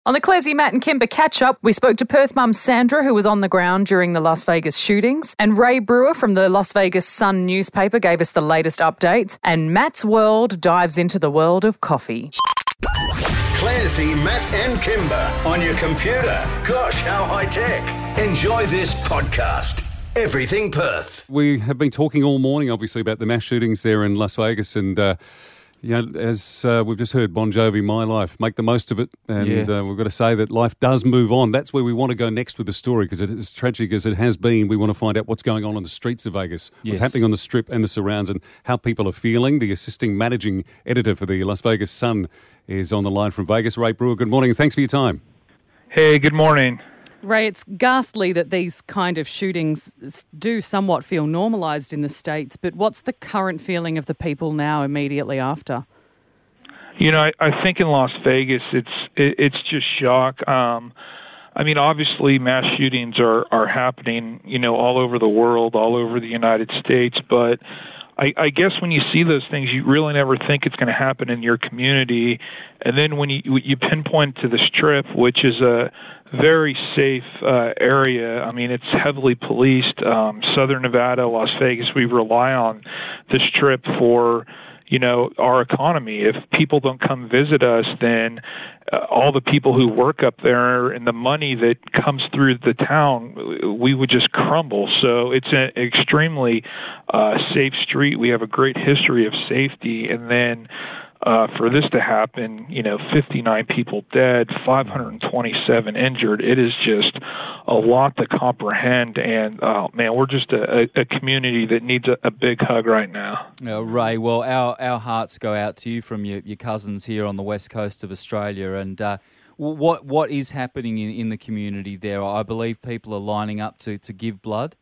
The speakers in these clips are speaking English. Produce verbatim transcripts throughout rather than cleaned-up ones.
On the Clazy, Matt and Kimber catch-up, we spoke to Perth mum Sandra, who was on the ground during the Las Vegas shootings, and Ray Brewer from the Las Vegas Sun newspaper gave us the latest updates, and Matt's World dives into the world of coffee. Clazy, Matt and Kimber on your computer. Gosh, how high-tech. Enjoy this podcast. Everything Perth. We have been talking all morning, obviously, about the mass shootings there in Las Vegas, and uh, you know, as uh, we've just heard, Bon Jovi, My Life, make the most of it, and Yeah. uh, we've got to say that life does move on. That's where we want to go next with the story, because as tragic as it has been, we want to find out what's going on on the streets of Vegas, Yes. what's happening on the Strip and the surrounds, and how people are feeling. The assisting managing editor for the Las Vegas Sun is on the line from Vegas. Ray Brewer, good morning, thanks for your time. Hey, good morning. Ray, it's ghastly that these kind of shootings do somewhat feel normalised in the States, but what's the current feeling of the people now immediately after? You know, I, I think in Las Vegas, it's it, it's just shock. Um, I mean, obviously, mass shootings are, are happening, you know, all over the world, all over the United States. But I, I guess when you see those things, you really never think it's going to happen in your community. And then when you you pinpoint to the Strip, which is a very safe uh, area. I mean, it's heavily policed. Um, Southern Nevada, Las Vegas, we rely on the Strip for, you know, our economy. If people don't come visit us, then uh, all the people who work up there and the money that comes through the town, we would just crumble. So it's an extremely uh, safe street. We have a great history of safety. And then Uh, for this to happen, you know, fifty-nine people dead, five hundred twenty-seven injured, it is just a lot to comprehend. And, oh, man, we're just a, a community that needs a, a big hug right now. Uh, Ray, well, our, our hearts go out to you from your, your cousins here on the west coast of Australia. And uh, what what is happening in, in the community there? I believe people are lining up to, to give blood.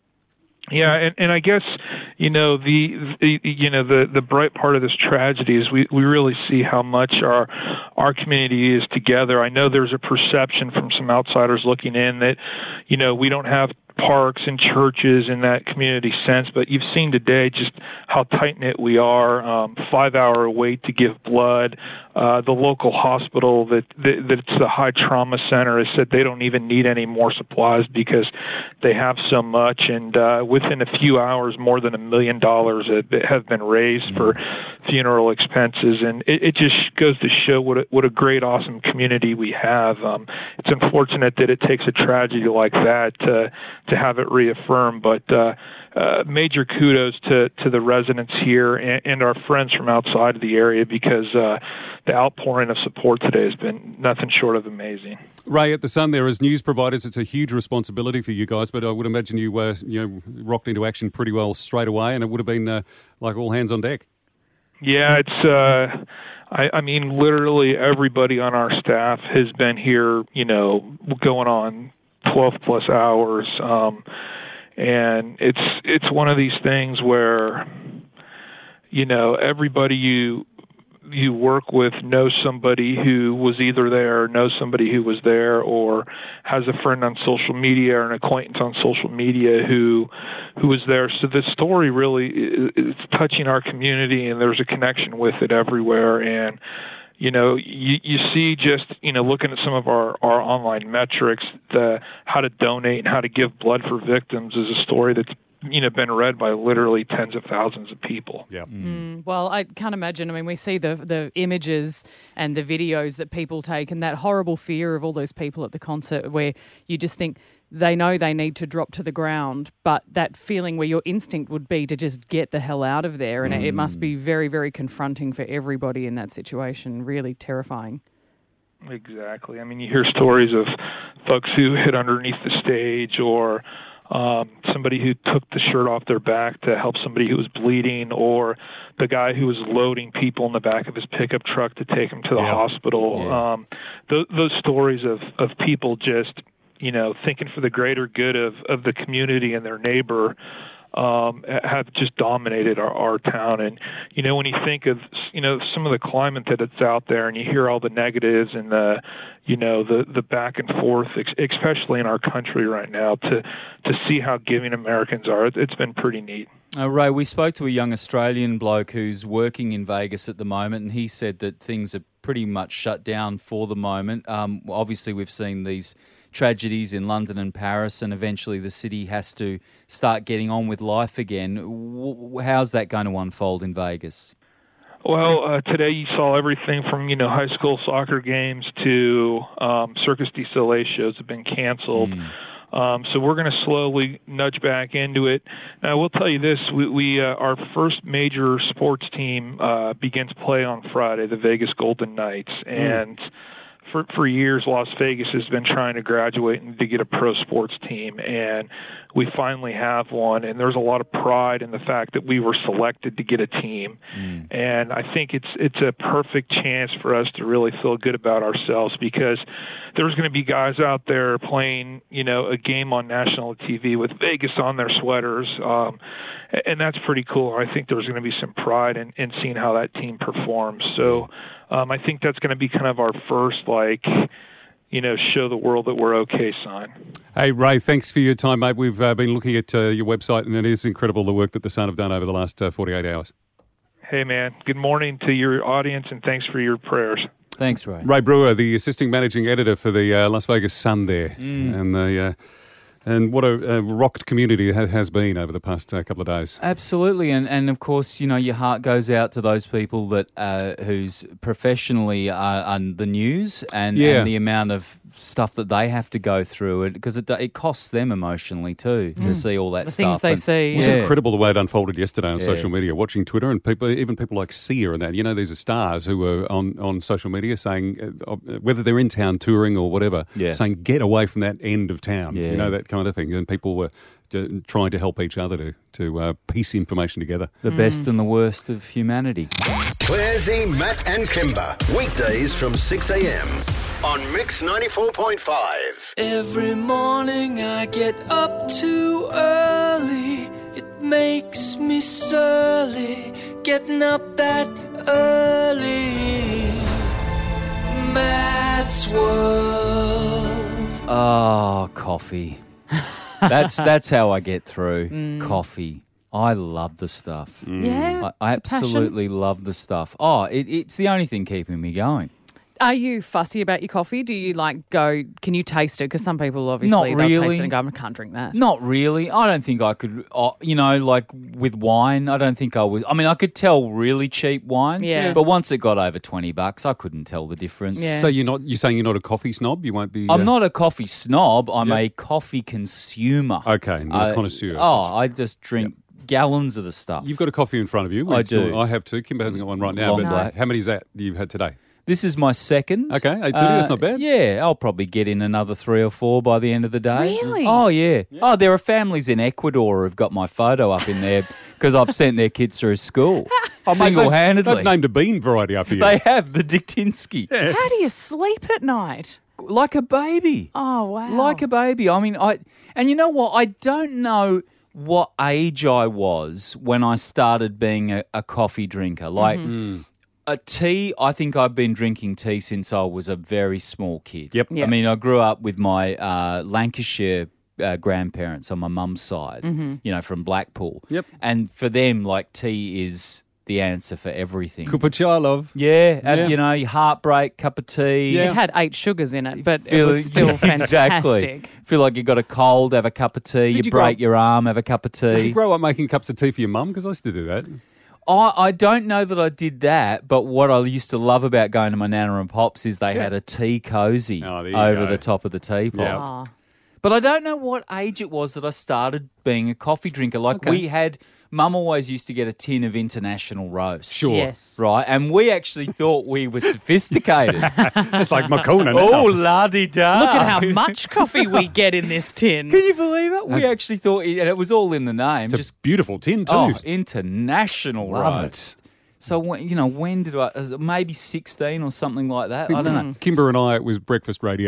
Yeah, and, and I guess, you know, the, the you know the, the bright part of this tragedy is we, we really see how much our our community is together. I know there's a perception from some outsiders looking in that, you know, we don't have parks and churches in that community sense, but you've seen today just how tight-knit we are. Um, five-hour wait to give blood. Uh, the local hospital that, that that's the high trauma center has said they don't even need any more supplies because they have so much. And uh, within a few hours, more than a million dollars have been raised for funeral expenses. And it, it just goes to show what a, what a great, awesome community we have. Um, it's unfortunate that it takes a tragedy like that to to have it reaffirmed, but uh, uh, major kudos to, to the residents here and, and our friends from outside of the area, because uh, the outpouring of support today has been nothing short of amazing. Ray, at the Sun there, as news providers, it's a huge responsibility for you guys, but I would imagine you uh, you know rocked into action pretty well straight away, and it would have been uh, like all hands on deck. Yeah, it's, uh, I, I mean, literally everybody on our staff has been here, you know, going on twelve plus hours. Um, and it's, it's one of these things where, you know, everybody you, you work with knows somebody who was either there, or knows somebody who was there, or has a friend on social media or an acquaintance on social media who, who was there. So the story really is touching our community, and there's a connection with it everywhere. And, you know, you, you see just, you know, looking at some of our, our online metrics, the how to donate and how to give blood for victims is a story that's, you know, been read by literally tens of thousands of people. Yeah. Mm, well, I can't imagine. I mean, we see the the images and the videos that people take, and that horrible fear of all those people at the concert where you just think they know they need to drop to the ground, but that feeling where your instinct would be to just get the hell out of there. And mm. it must be very, very confronting for everybody in that situation. Really terrifying. Exactly. I mean, you hear stories of folks who hid underneath the stage, or Um, somebody who took the shirt off their back to help somebody who was bleeding, or the guy who was loading people in the back of his pickup truck to take them to the yeah. hospital. Yeah. Um, th- those stories of, of people just, you know, thinking for the greater good of, of the community and their neighbor um, have just dominated our, our town. And, you know, when you think of, you know, some of the climate that it's out there, and you hear all the negatives and the, you know, the, the back and forth, especially in our country right now, to, to see how giving Americans are, it's been pretty neat. Uh, Ray, we spoke to a young Australian bloke who's working in Vegas at the moment, and he said that things are pretty much shut down for the moment. Um, obviously, we've seen these tragedies in London and Paris, and eventually the city has to start getting on with life again. W- how's that going to unfold in Vegas? Well, uh, today you saw everything from, you know, high school soccer games to um, Circus du Soleil shows have been canceled. Mm. Um, so we're going to slowly nudge back into it. Now, I will tell you this: we, we uh, our first major sports team uh, begins play on Friday, the Vegas Golden Knights, mm. and for for years, Las Vegas has been trying to graduate and to get a pro sports team, and we finally have one. And there's a lot of pride in the fact that we were selected to get a team, mm. and I think it's it's a perfect chance for us to really feel good about ourselves, because there's going to be guys out there playing, you know, a game on national T V with Vegas on their sweaters, um, and that's pretty cool. I think there's going to be some pride in, in seeing how that team performs. So um, I think that's going to be kind of our first, like, you know, show the world that we're okay sign. Hey, Ray, thanks for your time, mate. We've uh, been looking at uh, your website, and it is incredible the work that the Sun have done over the last uh, forty-eight hours. Hey, man. Good morning to your audience, and thanks for your prayers. Thanks, Ray. Ray Brewer, the assistant managing editor for the uh, Las Vegas Sun there. Mm. And the... Uh, And what a, a rocked community it has been over the past uh, couple of days. Absolutely, and and of course, you know, your heart goes out to those people that uh, who's professionally are on the news, and, yeah. and the amount of stuff that they have to go through, it because it, it costs them emotionally too to mm. see all that the stuff. Things they and, see. It was yeah. incredible the way it unfolded yesterday on yeah. social media, watching Twitter, and people, even people like Sia and that. You know, these are stars who were on, on social media saying, uh, whether they're in town touring or whatever, yeah. saying get away from that end of town. Yeah. You know, that kind of thing. And people were uh, trying to help each other to, to uh, piece information together. The mm. best and the worst of humanity. Claire Z, Matt and Kimber, weekdays from six a.m. on Mix ninety-four point five. Every morning I get up too early. It makes me surly getting up that early. Matt's World. Oh, coffee. That's that's how I get through. Mm. Coffee. I love the stuff. Mm. Yeah, I, I absolutely love the stuff. Oh, it, it's the only thing keeping me going. Are you fussy about your coffee? Do you like go, can you taste it? Because some people obviously Not they'll really. taste it and go, I can't drink that. Not really. I don't think I could, uh, you know, like with wine, I don't think I would. I mean, I could tell really cheap wine. Yeah. But once it got over twenty bucks, I couldn't tell the difference. Yeah. So you're not you're saying you're not a coffee snob? You won't be. I'm uh, not a coffee snob. I'm Yep. a coffee consumer. Okay, not a Uh, connoisseur. as Oh, such. I just drink gallons of the stuff. You've got a coffee in front of you. I We've- do. I have too. Kimber hasn't got one right now. Long but black. how many is that you've had today? This is my second. Okay, eight thirty, that's not bad. Yeah, I'll probably get in another three or four by the end of the day. Really? Oh, yeah. yeah. Oh, there are families in Ecuador who've got my photo up in there because I've sent their kids through school. Oh, mate, they've- Single-handedly. They've named a bean variety after you. They have, the Diktinsky. How do you sleep at night? Like a baby. Oh, wow. Like a baby. I mean, I and you know what? I don't know what age I was when I started being a, a coffee drinker. Like Mm-hmm. a tea, I think I've been drinking tea since I was a very small kid. Yep. Yep. I mean, I grew up with my uh, Lancashire uh, grandparents on my mum's side, Mm-hmm. you know, from Blackpool. Yep. And for them, like, tea is the answer for everything. Kupacha, love. Yeah, and, Yeah. you know, heartbreak, cup of tea. It had eight sugars in it, but it Feel- was still Exactly. fantastic. Feel like you got a cold, have a cup of tea. You, you break grow- your arm, have a cup of Did you tea. grow up making cups of tea for your mum? Because I used to do that. I, I don't know that I did that, but what I used to love about going to my Nana and Pops is they had a tea cozy Oh, there you over go. the top of the teapot. Yeah. Oh. But I don't know what age it was that I started being a coffee drinker. Like Okay. we had, Mum always used to get a tin of International Roast. Sure. Yes. Right, and we actually thought we were sophisticated. It's like Makona. oh, la-di-da. Look at how much coffee we get in this tin. Can you believe it? We actually thought, it, and it was all in the name. It's a just beautiful tin, too. Oh, international Love roast. So when, you know, when did I? Maybe sixteen or something like that. I don't know. Kimber and I, it was breakfast radio.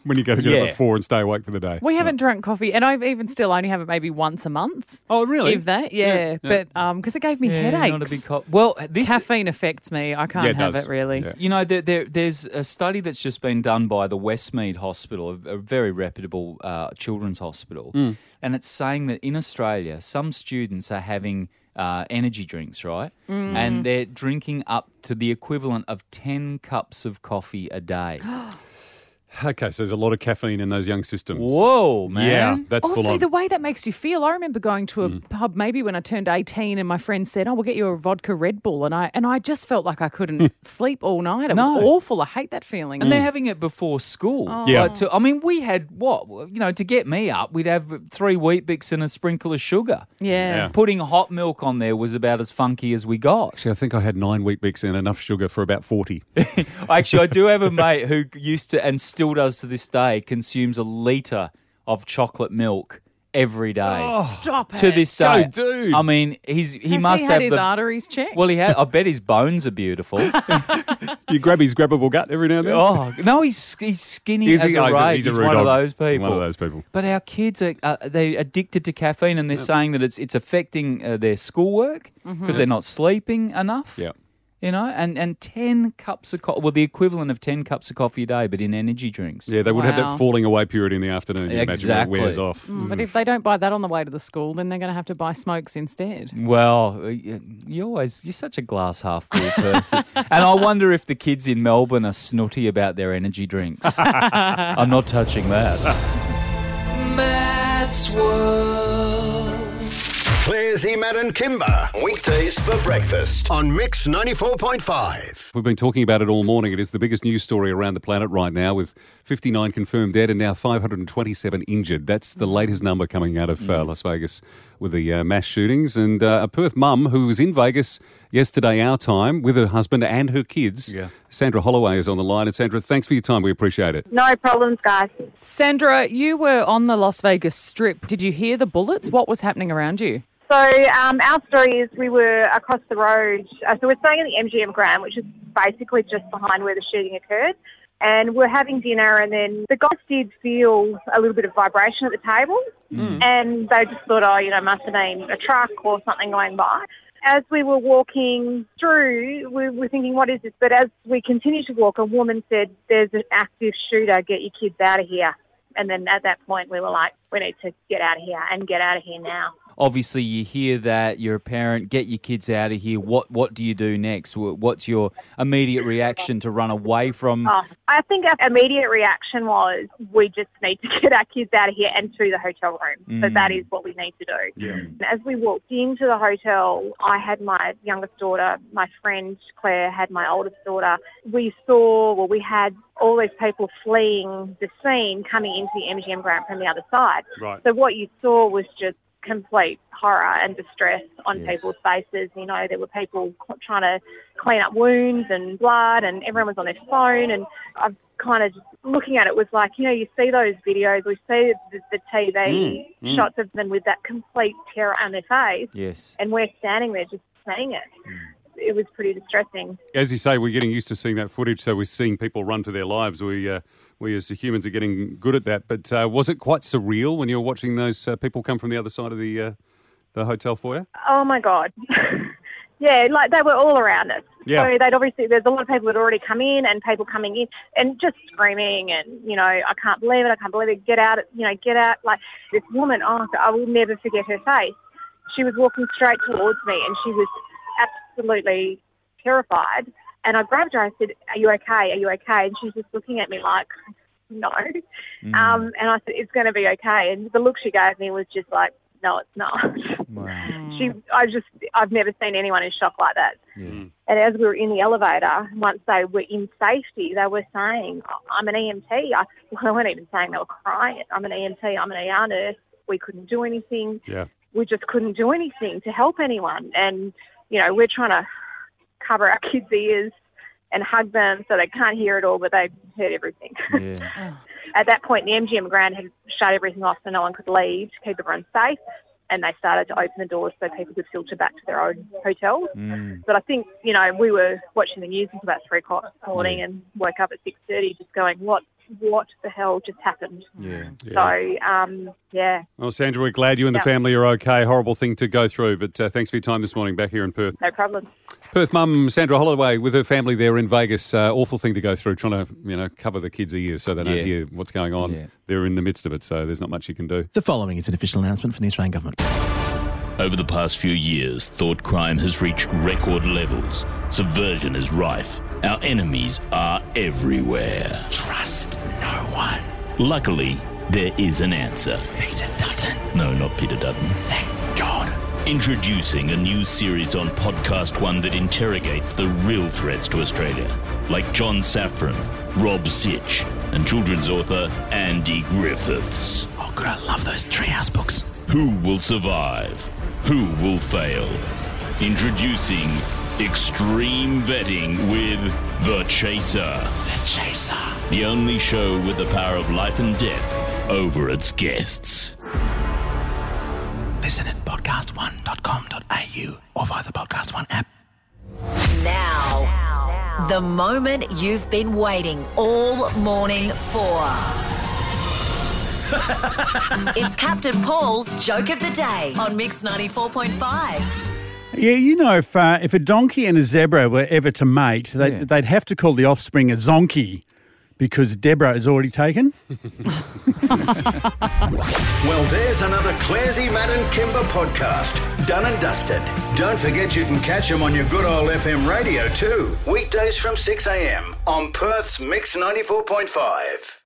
when you go to get up Yeah. at four and stay awake for the day. We haven't drunk coffee, and I've even still only have it maybe once a month. Oh, really? If that, yeah. Yeah, yeah. But um, because it gave me Yeah, headaches. not a big co- well, this Caffeine affects me. I can't Yeah, it have does. it really. Yeah. You know, there, there, there's a study that's just been done by the Westmead Hospital, a, a very reputable uh, children's hospital, Mm. and it's saying that in Australia, some students are having uh, energy drinks, right? Mm. And they're drinking up to the equivalent of ten cups of coffee a day. Okay, so there's a lot of caffeine in those young systems. Whoa, man. Yeah, that's full Also, on. the way that makes you feel. I remember going to a pub maybe when I turned eighteen, and my friend said, "Oh, we'll get you a vodka Red Bull," and I and I just felt like I couldn't sleep all night. It No. was awful. I hate that feeling. And they're having it before school. Yeah. Like, to, I mean, we had what? You know, to get me up, we'd have three Wheat Bix and a sprinkle of sugar. yeah. Yeah. Putting hot milk on there was about as funky as we got. Actually, I think I had nine Wheat Bix and enough sugar for about forty. Actually, I do have a mate who used to, and still does to this day, consumes a litre of chocolate milk every day. Stop it. To this So day. dude. I mean, he's he Has must he have had his the. arteries checked? Well, he had. I bet his bones are beautiful. You grab his grabbable gut every now and then? Oh no, he's he's skinny He's- as he's a a- he's a- rag. he's a He's rude one of dog. those people. One of those people. But our kids are uh, they addicted to caffeine, and they're saying that it's it's affecting uh, their schoolwork because they're not sleeping enough. Yeah. You know, and, and ten cups of coffee, well, the equivalent of ten cups of coffee a day, but in energy drinks. Yeah, they would have Wow. that falling away period in the afternoon. You imagine when it Exactly. wears off. Mm, But if they don't buy that on the way to the school, then they're going to have to buy smokes instead. Well, uh, you always, you're such a glass half full person. And I wonder if the kids in Melbourne are snooty about their energy drinks. I'm not touching that. Matt's World. Claire's Matt and Kimber. Weekdays for breakfast on Mix ninety-four point five. We've been talking about it all morning. It is the biggest news story around the planet right now, with fifty-nine confirmed dead and now five hundred twenty-seven injured. That's the latest number coming out of uh, Las Vegas with the uh, mass shootings. And uh, a Perth mum who was in Vegas yesterday, our time, with her husband and her kids. Yeah. Sandra Holloway is on the line. And Sandra, thanks for your time. We appreciate it. No problems, guys. Sandra, you were on the Las Vegas Strip. Did you hear the bullets? What was happening around you? So um, our story is we were across the road. Uh, so we're staying in the M G M Grand, which is basically just behind where the shooting occurred. And we're having dinner, and then the guys did feel a little bit of vibration at the table. Mm. And they just thought, oh, you know, must have been a truck or something going by. As we were walking through, we were thinking, what is this? But as we continued to walk, a woman said, there's an active shooter, get your kids out of here. And then at that point, we were like, we need to get out of here and get out of here now. Obviously, you hear that, you're a parent, get your kids out of here. What what do you do next? Wh- What's your immediate reaction to run away from? Oh, I think our immediate reaction was we just need to get our kids out of here and to the hotel room. So Mm. that is what we need to do. Yeah. As we walked into the hotel, I had my youngest daughter, my friend Claire had my oldest daughter. We saw, well, we had all these people fleeing the scene coming into the M G M Grand from the other side. Right. So what you saw was just complete horror and distress on Yes. people's faces. You know, there were people cl- trying to clean up wounds and blood, and everyone was on their phone. And I've kind of just looking at it was like, you know, you see those videos, we see the, the T V Mm, mm. shots of them with that complete terror on their face, Yes. and we're standing there just seeing it. It was pretty distressing. As you say, we're getting used to seeing that footage, so we're seeing people run for their lives. We, uh, we as humans are getting good at that. But uh, was it quite surreal when you were watching those uh, people come from the other side of the uh, the hotel foyer? Oh my God. Yeah, like they were all around us. Yeah. So they'd obviously, there's a lot of people that had already come in and people coming in and just screaming and, you know, I can't believe it, I can't believe it, get out, you know, get out. Like this woman, oh, I will never forget her face. She was walking straight towards me and she was absolutely terrified. And I grabbed her, I said, are you okay, are you okay? And she's just looking at me like, no. Mm. Um, and I said, it's going to be okay. And the look she gave me was just like, no, it's not. Wow. She, I just, I've never seen anyone in shock like that. Yeah. And as we were in the elevator, once they were in safety, they were saying, I'm an E M T. I, well, they weren't even saying, they were crying. I'm an E M T, I'm an E R nurse. We couldn't do anything. Yeah. We just couldn't do anything to help anyone. And, you know, we're trying to cover our kids' ears and hug them so they can't hear it all, but they heard everything. Yeah. At that point, the M G M Grand had shut everything off so no one could leave to keep everyone safe, and they started to open the doors so people could filter back to their own hotels. Mm. But I think, you know, we were watching the news until about three o'clock this morning and woke up at six thirty just going, what what the hell just happened. Yeah. Yeah. So, um, yeah, Well, Sandra, we're glad you and the Yeah. family are okay. Horrible thing to go through, but uh, thanks for your time this morning back here in Perth. no problem. Perth mum Sandra Holloway with her family there in Vegas. Uh, awful thing to go through, trying to you know cover the kids' ears so they don't Yeah. hear what's going on. Yeah. They're in the midst of it, so there's not much you can do. The following is an official announcement from the Australian Government. Over the past few years, thought crime has reached record levels. Subversion is rife. Our enemies are everywhere. Trust no one. Luckily, there is an answer. Peter Dutton. No, not Peter Dutton. Thank God. Introducing a new series on Podcast One that interrogates the real threats to Australia, like John Safran, Rob Sitch, and children's author Andy Griffiths. Oh, God, I love those Treehouse books. Who will survive? Who will fail? Introducing Extreme Vetting with The Chaser. The Chaser. The only show with the power of life and death over its guests. Listen at podcast one dot com dot a u or via the Podcast One app. Now, the moment you've been waiting all morning for. It's Captain Paul's Joke of the Day on Mix ninety-four point five. Yeah, you know, if uh, if a donkey and a zebra were ever to mate, they'd, Yeah. they'd have to call the offspring a zonkey because Deborah is already taken. Well, there's another Clarsey, Matt and Kimber podcast, done and dusted. Don't forget you can catch them on your good old F M radio too, weekdays from six a.m. on Perth's Mix ninety-four point five.